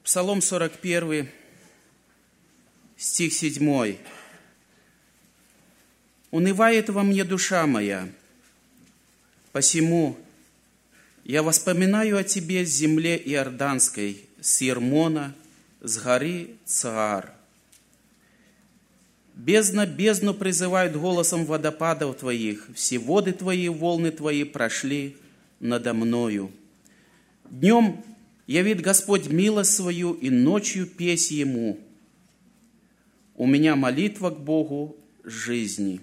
Псалом 41, стих 7. «Унывает во мне душа моя, посему я воспоминаю о тебе с земли Иорданской, с Ермона, с горы Цаар. Бездна бездну призывает голосом водопадов твоих, все воды твои, волны твои прошли надо мною. Днем явит Господь милость свою, и ночью песнь Ему. У меня молитва к Богу жизни».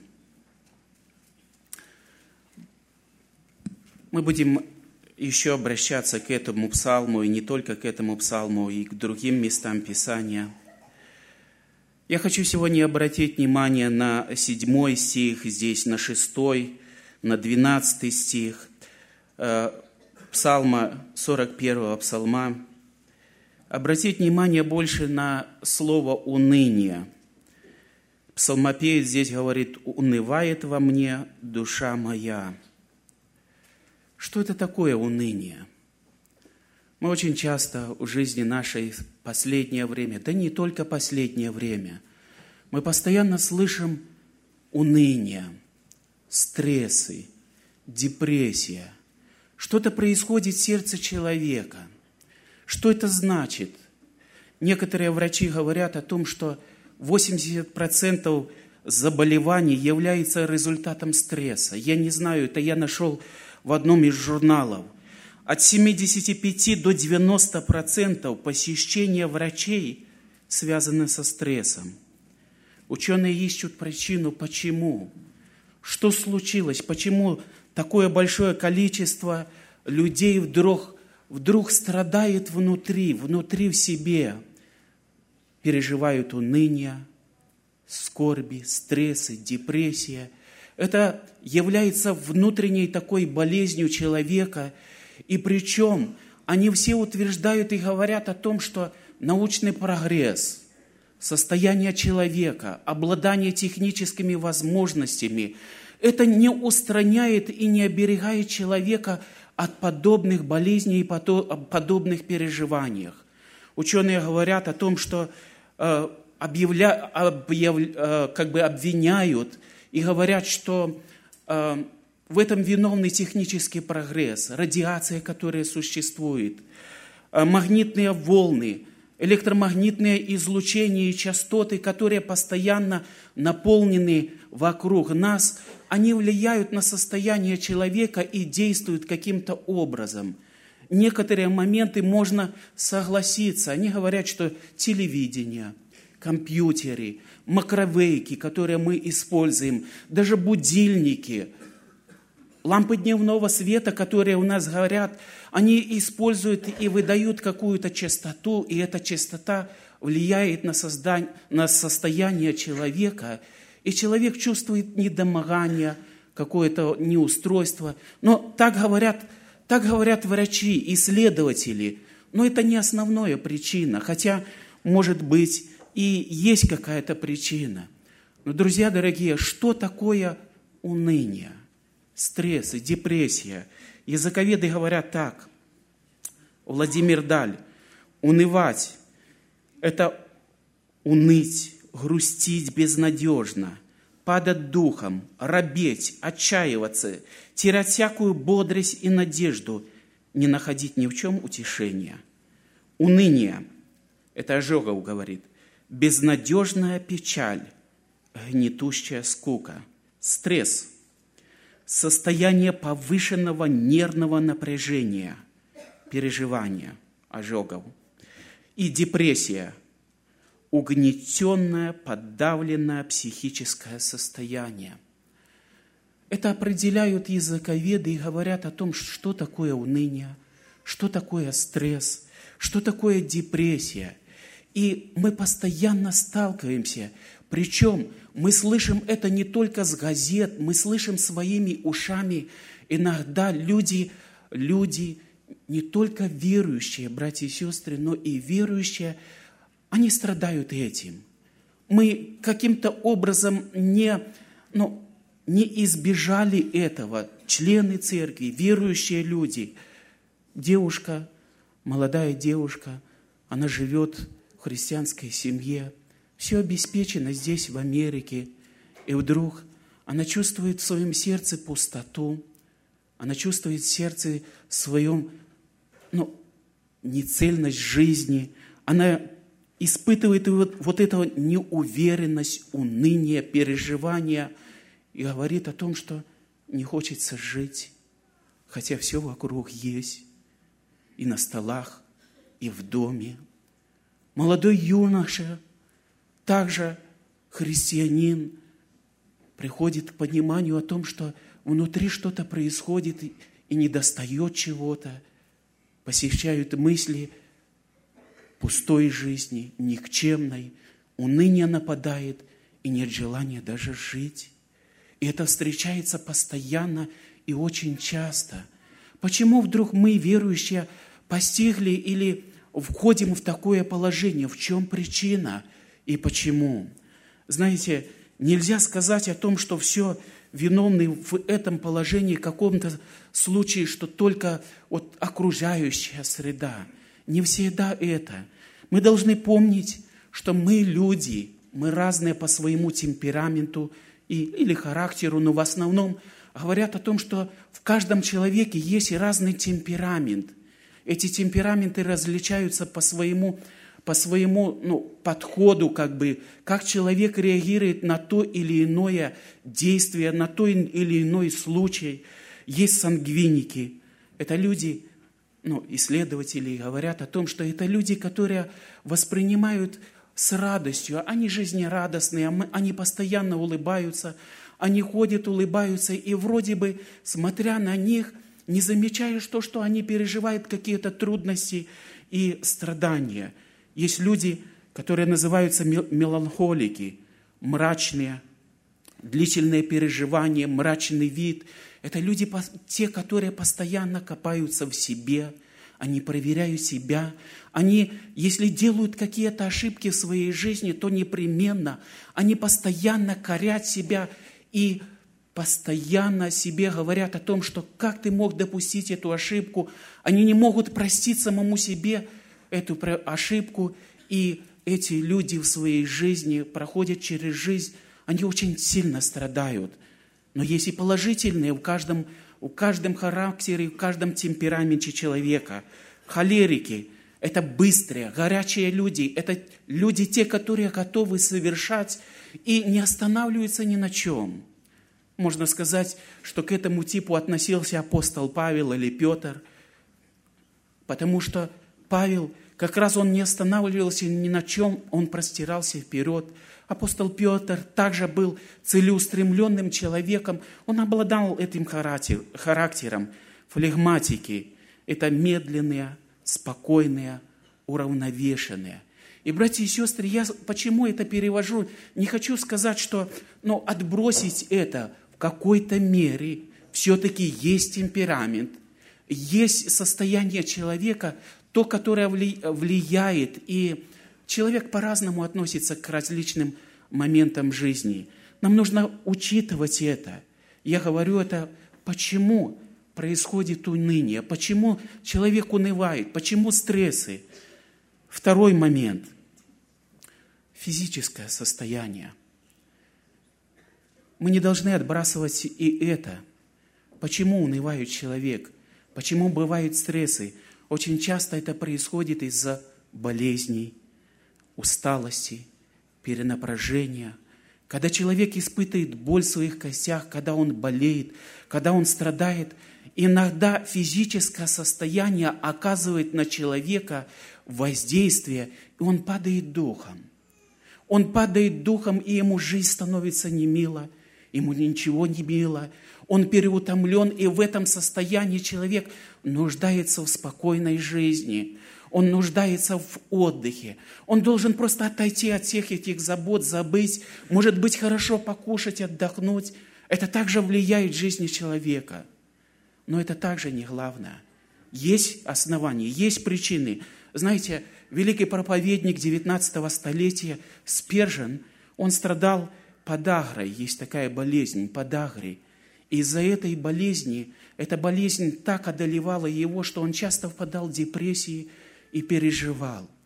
Мы будем еще обращаться к этому псалму, и не только к этому псалму, и к другим местам Писания. Я хочу сегодня обратить внимание на 7 стих, здесь на 6, на 12 стих псалма, 41 псалма. Обратить внимание больше на слово «уныние». Псалмопевец здесь говорит: «Унывает во мне душа моя». Что это такое уныние? Мы очень часто в жизни нашей в последнее время, да не только последнее время, мы постоянно слышим уныние, стрессы, депрессия. Что-то происходит в сердце человека. Что это значит? Некоторые врачи говорят о том, что 80% заболеваний является результатом стресса. Я не знаю, это я нашел в одном из журналов. От 75 до 90% посещения врачей связаны со стрессом. Ученые ищут причину, почему. Что случилось? Почему такое большое количество людей вдруг страдает внутри в себе, переживают уныние, скорби, стрессы, депрессия. Это является внутренней такой болезнью человека. И причем они все утверждают и говорят о том, что научный прогресс, состояние человека, обладание техническими возможностями, это не устраняет и не оберегает человека от подобных болезней и подобных переживаний. Ученые говорят о том, что обвиняют и говорят, что в этом виновный технический прогресс, радиация, которая существует, магнитные волны, электромагнитные излучения и частоты, которые постоянно наполнены вокруг нас, они влияют на состояние человека и действуют каким-то образом. Некоторые моменты можно согласиться. Они говорят, что телевидение, компьютеры, макровейки, которые мы используем, даже будильники, лампы дневного света, которые у нас горят, они используют и выдают какую-то частоту, и эта частота влияет на состояние человека, и человек чувствует недомогание, какое-то неустройство. Но так говорят врачи, исследователи. Но это не основная причина, хотя, может быть, и есть какая-то причина. Но, друзья дорогие, что такое уныние, стресс и депрессия? Языковеды говорят так. Владимир Даль: унывать – это уныть, грустить безнадежно, падать духом, робеть, отчаиваться, терять всякую бодрость и надежду, не находить ни в чем утешения. Уныние – это Ожогов говорит, безнадежная печаль, гнетущая скука. Стресс – состояние повышенного нервного напряжения, переживания, Ожогов. И депрессия – угнетенное, подавленное психическое состояние. Это определяют языковеды и говорят о том, что такое уныние, что такое стресс, что такое депрессия. И мы постоянно сталкиваемся, причем мы слышим это не только с газет, мы слышим своими ушами. Иногда люди не только верующие, братья и сестры, но и верующие, они страдают этим. Мы каким-то образом не избежали этого. Члены церкви, верующие люди. Молодая девушка, она живет в христианской семье, все обеспечено здесь, в Америке, и вдруг она чувствует в своем сердце пустоту, она чувствует в сердце своем, нецельность жизни, она испытывает вот эту неуверенность, уныние, переживание и говорит о том, что не хочется жить, хотя все вокруг есть, и на столах, и в доме. Молодой юноша, также христианин, приходит к пониманию о том, что внутри что-то происходит и недостает чего-то, посещают мысли пустой жизни, никчемной, уныние нападает, и нет желания даже жить. И это встречается постоянно и очень часто. Почему вдруг мы, верующие, постигли или входим в такое положение? В чем причина и почему? Знаете, нельзя сказать о том, что все виновны в этом положении в каком-то случае, что только окружающая среда. Не всегда это. Мы должны помнить, что мы люди, мы разные по своему темпераменту или характеру, но в основном говорят о том, что в каждом человеке есть и разный темперамент. Эти темпераменты различаются по своему подходу, как человек реагирует на то или иное действие, на то или иной случай. Есть сангвиники. Это люди, исследователи говорят о том, что это люди, которые воспринимают с радостью. Они жизнерадостные, они постоянно улыбаются, они ходят, улыбаются, и вроде бы, смотря на них, не замечаешь то, что они переживают какие-то трудности и страдания. Есть люди, которые называются меланхолики, мрачные, длительные переживания, мрачный вид. Это люди, те, которые постоянно копаются в себе, они проверяют себя. Они, если делают какие-то ошибки в своей жизни, то непременно они постоянно корят себя и постоянно себе говорят о том, что как ты мог допустить эту ошибку. Они не могут простить самому себе эту ошибку. И эти люди в своей жизни проходят через жизнь, они очень сильно страдают. Но есть и положительные в каждом характере, в каждом темпераменте человека. Холерики – это быстрые, горячие люди. Это люди те, которые готовы совершать и не останавливаются ни на чем. Можно сказать, что к этому типу относился апостол Павел или Петр, потому что Павел, как раз он не останавливался ни на чем, он простирался вперед. Апостол Петр также был целеустремленным человеком, он обладал этим характером, флегматики. Это медленные, спокойные, уравновешенные. И, братья и сестры, я почему это перевожу? Не хочу сказать, что отбросить это в какой-то мере. Все-таки есть темперамент, есть состояние человека, то, которое влияет. И человек по-разному относится к различным моментам жизни. Нам нужно учитывать это. Я говорю это, почему происходит уныние, почему человек унывает, почему стрессы. Второй момент. Физическое состояние. Мы не должны отбрасывать и это. Почему унывает человек? Почему бывают стрессы? Очень часто это происходит из-за болезней, усталости, перенапряжения. Когда человек испытывает боль в своих костях, когда он болеет, когда он страдает, иногда физическое состояние оказывает на человека воздействие, и он падает духом. Он падает духом, и ему жизнь становится немила, ему ничего не мило. Он переутомлен, и в этом состоянии человек нуждается в спокойной жизни. Он нуждается в отдыхе. Он должен просто отойти от всех этих забот, забыть, может быть, хорошо покушать, отдохнуть. Это также влияет в жизни человека. Но это также не главное. Есть основания, есть причины. Знаете, великий проповедник 19 столетия Спержен, он страдал подагрой. Есть такая болезнь, подагрой. Из-за этой болезни, эта болезнь так одолевала его, что он часто впадал в депрессии и переживал.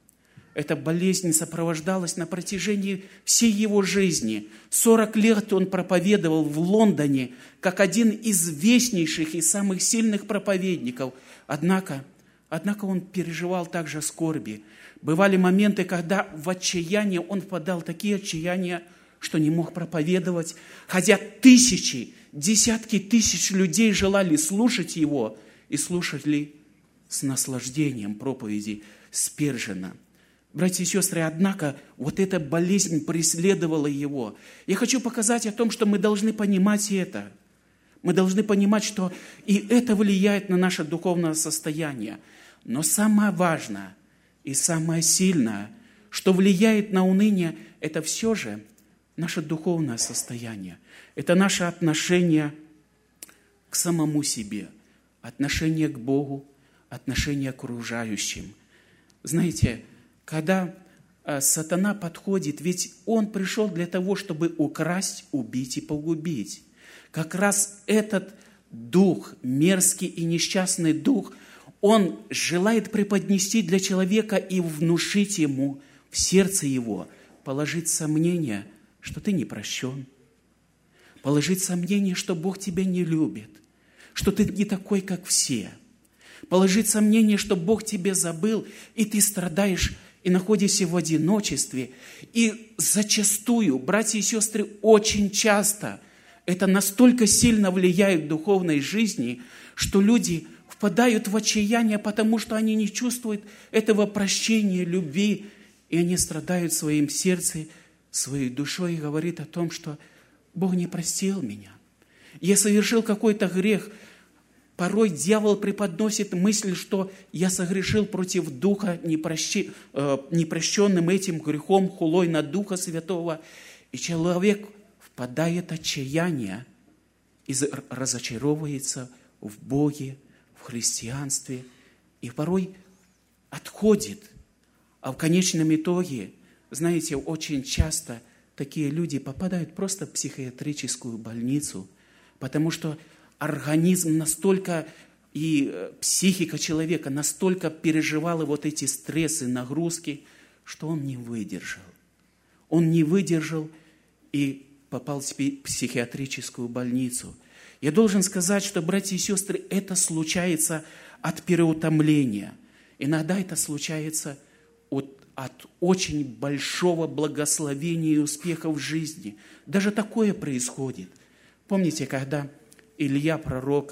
эта болезнь сопровождалась на протяжении всей его жизни. 40 лет он проповедовал в Лондоне, как один из известнейших и самых сильных проповедников. Однако он переживал также скорби. Бывали моменты, когда в отчаянии он впадал в такие отчаяния, что не мог проповедовать, хотя тысячи, десятки тысяч людей желали слушать его и слушали с наслаждением проповеди Спержена. Братья и сестры, однако, вот эта болезнь преследовала его. Я хочу показать о том, что мы должны понимать это. Мы должны понимать, что и это влияет на наше духовное состояние. Но самое важное и самое сильное, что влияет на уныние, это все же наше духовное состояние. Это наше отношение к самому себе, отношение к Богу, отношение к окружающим. Знаете, когда сатана подходит, ведь он пришел для того, чтобы украсть, убить и погубить. Как раз этот дух, мерзкий и несчастный дух, он желает преподнести для человека и внушить ему в сердце его, положить сомнение, что ты не прощен, положить сомнение, что Бог тебя не любит, что ты не такой, как все, положить сомнение, что Бог тебя забыл, и ты страдаешь и находишься в одиночестве. И зачастую, братья и сестры, очень часто это настолько сильно влияет в духовной жизни, что люди впадают в отчаяние, потому что они не чувствуют этого прощения, любви, и они страдают в своем сердце, своей душой, и говорят о том, что Бог не простил меня. Я совершил какой-то грех. Порой дьявол преподносит мысль, что я согрешил против Духа, непрощенным этим грехом, хулой на Духа Святого. И человек впадает в отчаяние и разочаровывается в Боге, в христианстве, и порой отходит. А в конечном итоге, знаете, очень часто такие люди попадают просто в психиатрическую больницу, потому что организм настолько, и психика человека настолько переживала вот эти стрессы, нагрузки, что он не выдержал. Он не выдержал и попал в психиатрическую больницу. Я должен сказать, что, братья и сестры, это случается от переутомления. Иногда это случается от очень большого благословения и успеха в жизни. Даже такое происходит. Помните, когда Илья, пророк,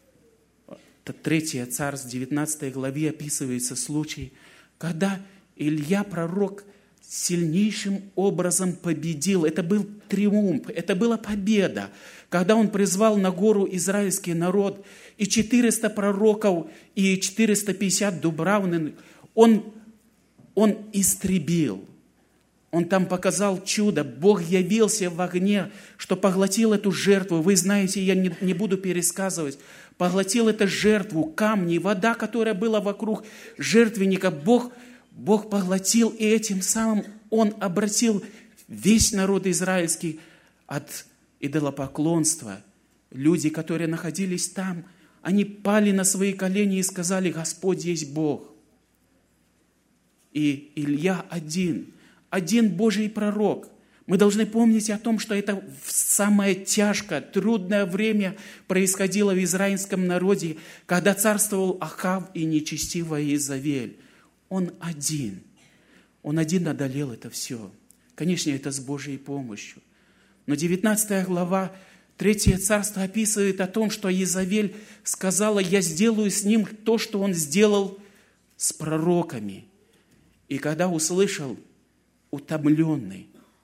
3 Царств, 19 главе описывается случай, когда Илья, пророк, сильнейшим образом победил. Это был триумф, это была победа. Когда он призвал на гору израильский народ, и 400 пророков, и 450 дубравных, он истребил. Он там показал чудо. Бог явился в огне, что поглотил эту жертву. Вы знаете, я не буду пересказывать. Поглотил эту жертву, камни, вода, которая была вокруг жертвенника. Бог поглотил, и этим самым Он обратил весь народ израильский от идолопоклонства. Люди, которые находились там, они пали на свои колени и сказали: Господь есть Бог. И Илья один Божий пророк. Мы должны помнить о том, что это самое тяжкое, трудное время происходило в израильском народе, когда царствовал Ахав и нечестивая Иезавель. Он один одолел это все. Конечно, это с Божьей помощью. Но 19 глава, 3 царство описывает о том, что Иезавель сказала: я сделаю с ним то, что он сделал с пророками. И когда услышал утомленный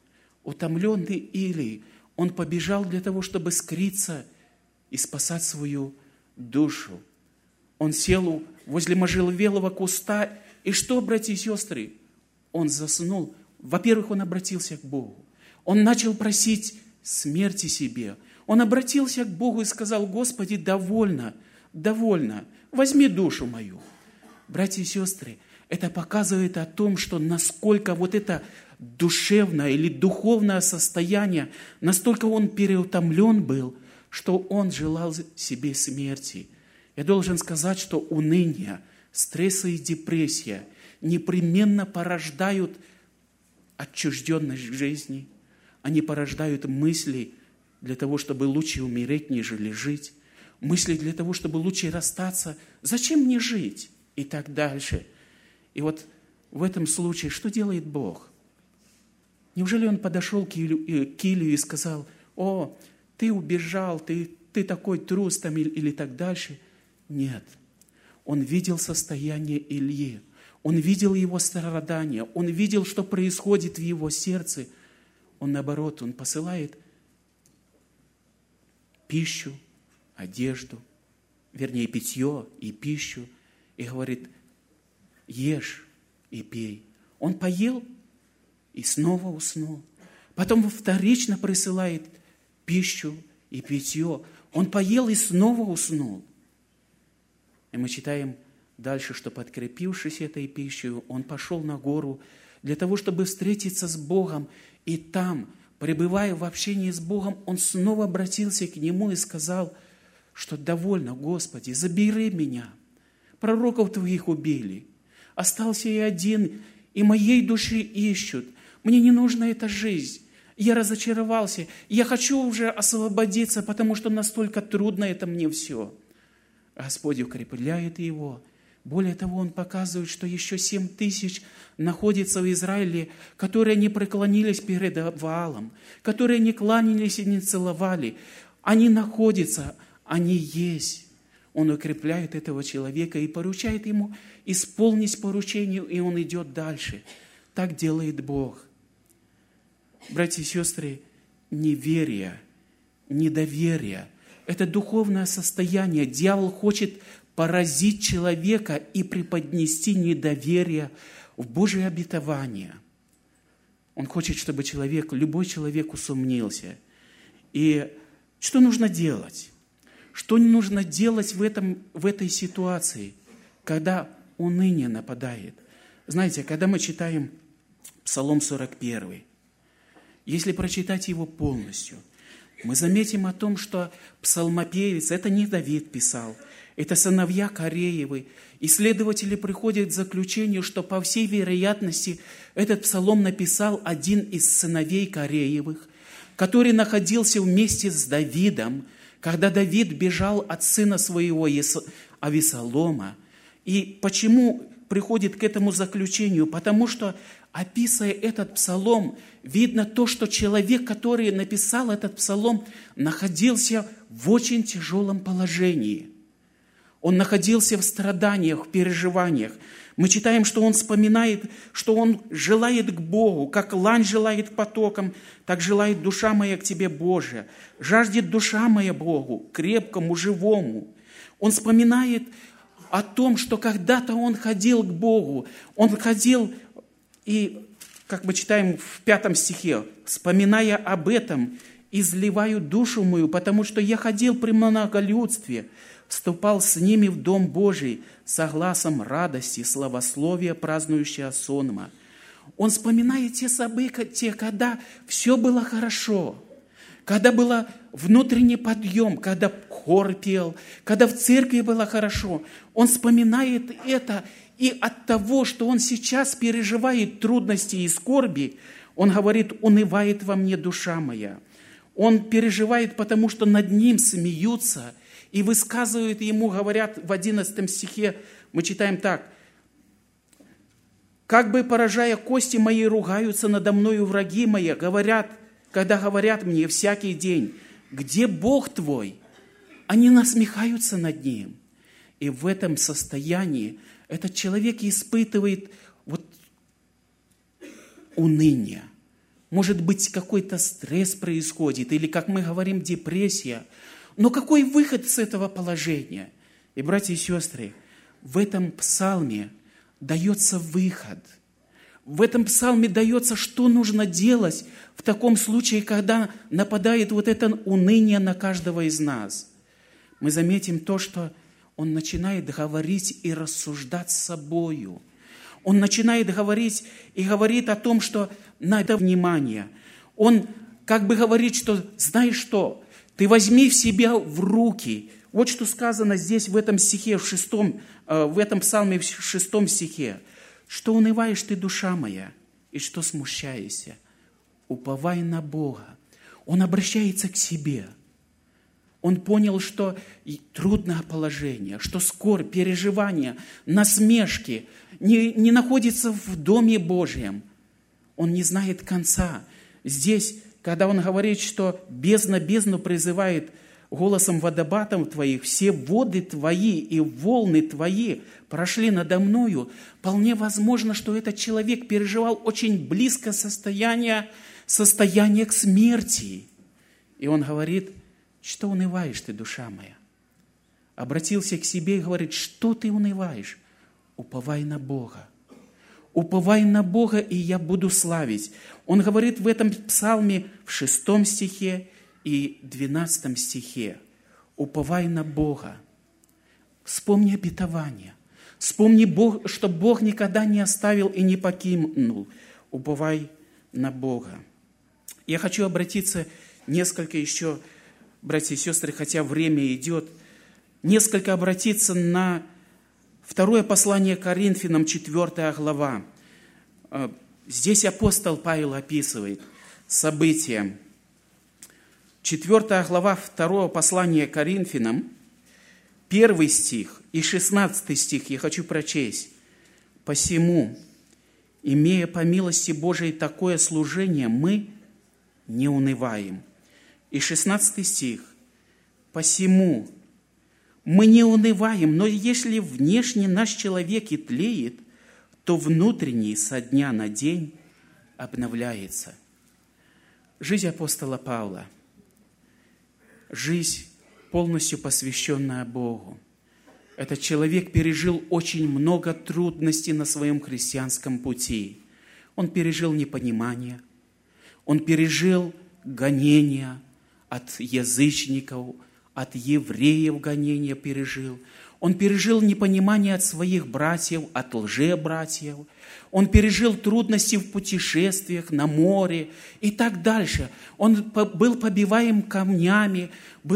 Илий, он побежал для того, чтобы скрыться и спасать свою душу. Он сел возле можжевелового куста, и что, братья и сестры? Он заснул. Во-первых, он обратился к Богу. Он начал просить смерти себе. Он обратился к Богу и сказал: Господи, довольно, возьми душу мою. Братья и сестры, это показывает о том, что насколько вот это душевное или духовное состояние, настолько он переутомлен был, что он желал себе смерти. Я должен сказать, что уныние, стрессы и депрессия непременно порождают отчужденность жизни, они порождают мысли для того, чтобы лучше умереть, нежели жить, мысли для того, чтобы лучше расстаться. Зачем мне жить? И так дальше. И вот в этом случае что делает Бог? Неужели Он подошел к Илию и сказал: «О, ты убежал, ты такой трус», там, или так дальше? Нет. Он видел состояние Ильи. Он видел его страдания. Он видел, что происходит в его сердце. Он, наоборот, он посылает пищу, одежду, вернее, питье и пищу, и говорит: ешь и пей. Он поел и снова уснул. Потом вторично присылает пищу и питье. Он поел и снова уснул. И мы читаем дальше, что, подкрепившись этой пищей, он пошел на гору для того, чтобы встретиться с Богом. И там, пребывая в общении с Богом, он снова обратился к Нему и сказал, что: «Довольно, Господи, забери меня. Пророков Твоих убили. Остался я один, и моей души ищут. Мне не нужна эта жизнь. Я разочаровался. Я хочу уже освободиться, потому что настолько трудно это мне все». Господь укрепляет его. Более того, Он показывает, что еще 7000 находится в Израиле, которые не преклонились перед Ваалом, которые не кланялись и не целовали. Они находятся, они есть. Он укрепляет этого человека и поручает ему исполнить поручение, и он идет дальше. Так делает Бог. Братья и сестры, неверие, недоверие – это духовное состояние. Дьявол хочет поразить человека и преподнести недоверие в Божие обетование. Он хочет, чтобы любой человек усомнился. И что нужно делать? Что не нужно делать в этой ситуации, когда уныние нападает? Знаете, когда мы читаем Псалом 41, если прочитать его полностью, мы заметим о том, что псалмопевец, это не Давид писал, это сыновья Кореевы. Исследователи приходят к заключению, что, по всей вероятности, этот псалом написал один из сыновей Кореевых, который находился вместе с Давидом, когда Давид бежал от сына своего Авесолома. И почему приходит к этому заключению? Потому что, описывая этот псалом, видно то, что человек, который написал этот псалом, находился в очень тяжелом положении. Он находился в страданиях, в переживаниях. Мы читаем, что он вспоминает, что он желает к Богу, как лань желает к потокам, так желает душа моя к Тебе, Боже. Жаждет душа моя Богу, крепкому, живому. Он вспоминает о том, что когда-то он ходил к Богу. Он ходил, и, как мы читаем в 5 стихе, вспоминая об этом, изливаю душу мою, потому что я ходил при многолюдстве, вступал с ними в Дом Божий со гласом радости, славословия, празднующего сонма. Он вспоминает те события, когда все было хорошо, когда был внутренний подъем, когда хор пел, когда в церкви было хорошо. Он вспоминает это, и от того, что он сейчас переживает трудности и скорби, он говорит: «Унывает во мне душа моя». Он переживает, потому что над ним смеются и высказывают ему, говорят в 11 стихе, мы читаем так: «Как бы поражая кости мои, ругаются надо мною враги мои, когда говорят мне всякий день: где Бог твой?» Они насмехаются над ним. И в этом состоянии этот человек испытывает уныние. Может быть, какой-то стресс происходит, или, как мы говорим, депрессия. Но какой выход с этого положения? И, братья и сестры, в этом псалме дается выход. В этом псалме дается, что нужно делать в таком случае, когда нападает это уныние на каждого из нас. Мы заметим то, что он начинает говорить и рассуждать с собою. Он начинает говорить и говорит о том, что надо внимание. Он как бы говорит, что знаешь что, ты возьми в себя в руки. Вот что сказано здесь в этом стихе, в этом псалме в 6 стихе, Что унываешь ты, душа моя, и что смущаешься? Уповай на Бога. Он обращается к себе. Он понял, что трудное положение, что скорбь, переживания, насмешки не находятся в Доме Божьем. Он не знает конца. Здесь, когда он говорит, что бездна бездну призывает голосом водопадов твоих, все воды твои и волны твои прошли надо мною, вполне возможно, что этот человек переживал очень близкое состояние к смерти. И он говорит: что унываешь ты, душа моя? Обратился к себе и говорит: что ты унываешь? Уповай на Бога. Уповай на Бога, и я буду славить. Он говорит в этом псалме в 6 стихе и 12 стихе: уповай на Бога. Вспомни обетование. Вспомни, что Бог никогда не оставил и не покинул. Уповай на Бога. Я хочу обратиться несколько еще, братья и сестры, хотя время идет, несколько обратиться на второе послание Коринфянам, 4 глава. Здесь апостол Павел описывает события. 4 глава 2 послания Коринфянам, 1 стих и 16 стих я хочу прочесть. «Посему, имея по милости Божией такое служение, мы не унываем». И 16 стих. «Посему мы не унываем, но если внешне наш человек и тлеет, то внутренний со дня на день обновляется». Жизнь апостола Павла, жизнь, полностью посвященная Богу. Этот человек пережил очень много трудностей на своем христианском пути. Он пережил непонимание, он пережил гонения от язычников, от евреев гонения пережил. Он пережил непонимание от своих братьев, от лжебратьев. Он пережил трудности в путешествиях на море и так дальше. Он был побиваем камнями,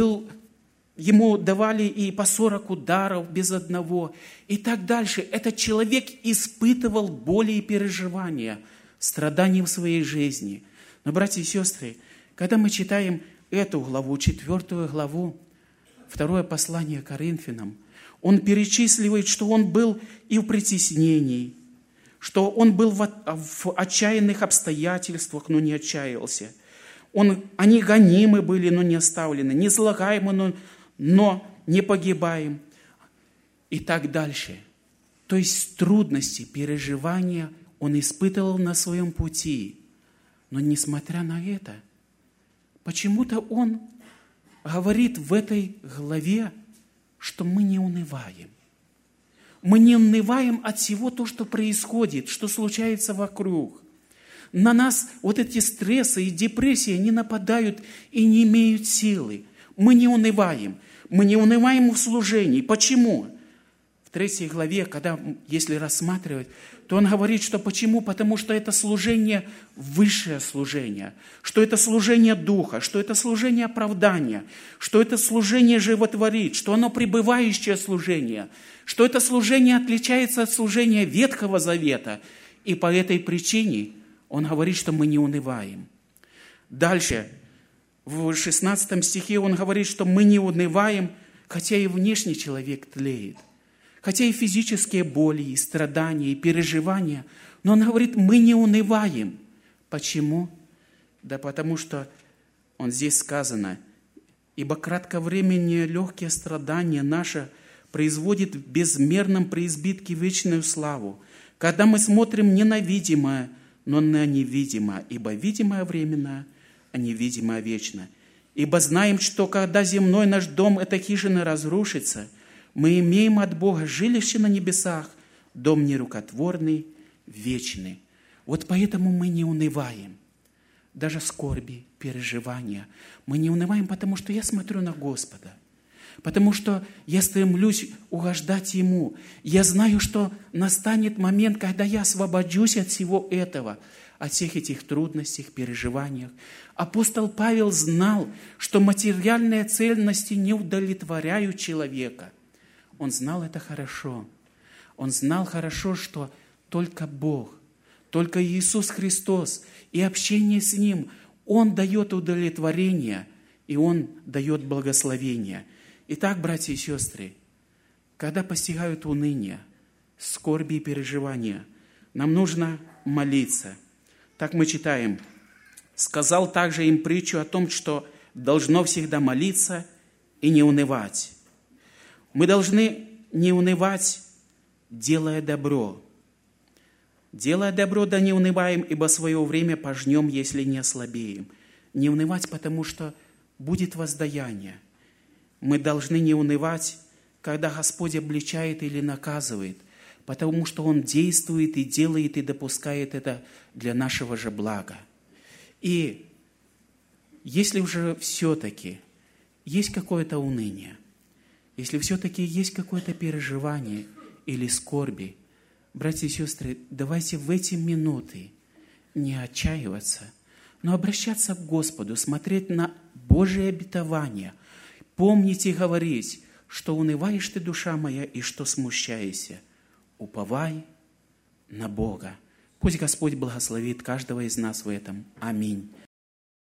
ему давали и по 40 ударов без одного и так дальше. Этот человек испытывал боли и переживания, страдания в своей жизни. Но, братья и сестры, когда мы читаем эту главу, 4 главу, 2 послание Коринфянам, он перечисливает, что он был и в притеснении, что он был в отчаянных обстоятельствах, но не отчаялся. Они гонимы были, но не оставлены, не излагаемы, но не погибаем. И так дальше. То есть трудности, переживания он испытывал на своем пути. Но несмотря на это, почему-то он говорит в этой главе, что мы не унываем. Мы не унываем от всего того, что происходит, что случается вокруг. На нас вот эти стрессы и депрессии не нападают и не имеют силы. Мы не унываем. Мы не унываем в служении. Почему? В 3 главе, если рассматривать, то он говорит, что почему? Потому что это служение, высшее служение, что это служение Духа, что это служение оправдания, что это служение животворит, что оно пребывающее служение, что это служение отличается от служения Ветхого Завета. И по этой причине он говорит, что мы не унываем. Дальше, в 16 стихе он говорит, что мы не унываем, хотя и внешний человек тлеет. Хотя и физические боли, и страдания, и переживания. Но он говорит, мы не унываем. Почему? Да потому что здесь сказано, ибо кратковременные легкие страдания наши производят в безмерном преизбытке вечную славу, когда мы смотрим не на видимое, но на невидимое, ибо видимое временно, а невидимое вечно. Ибо знаем, что когда земной наш дом, эта хижина, разрушится, мы имеем от Бога жилище на небесах, дом нерукотворный, вечный. Вот поэтому мы не унываем. Даже скорби, переживания. Мы не унываем, потому что я смотрю на Господа. Потому что я стремлюсь угождать Ему. Я знаю, что настанет момент, когда я освобожусь от всего этого, от всех этих трудностей, переживаниях. Апостол Павел знал, что материальные ценности не удовлетворяют человека. Он знал это хорошо. Он знал хорошо, что только Бог, только Иисус Христос и общение с Ним. Он дает удовлетворение, и Он дает благословение. Итак, братья и сестры, когда постигают уныние, скорби и переживания, нам нужно молиться. Так мы читаем. «Сказал также им притчу о том, что должно всегда молиться и не унывать». Мы должны не унывать, делая добро. Делая добро, да не унываем, ибо свое время пожнем, если не ослабеем. Не унывать, потому что будет воздаяние. Мы должны не унывать, когда Господь обличает или наказывает, потому что Он действует и делает и допускает это для нашего же блага. И если уже все-таки есть какое-то уныние, если все-таки есть какое-то переживание или скорби, братья и сестры, давайте в эти минуты не отчаиваться, но обращаться к Господу, смотреть на Божие обетование, помнить и говорить, что унываешь ты, душа моя, и что смущаешься. Уповай на Бога. Пусть Господь благословит каждого из нас в этом. Аминь.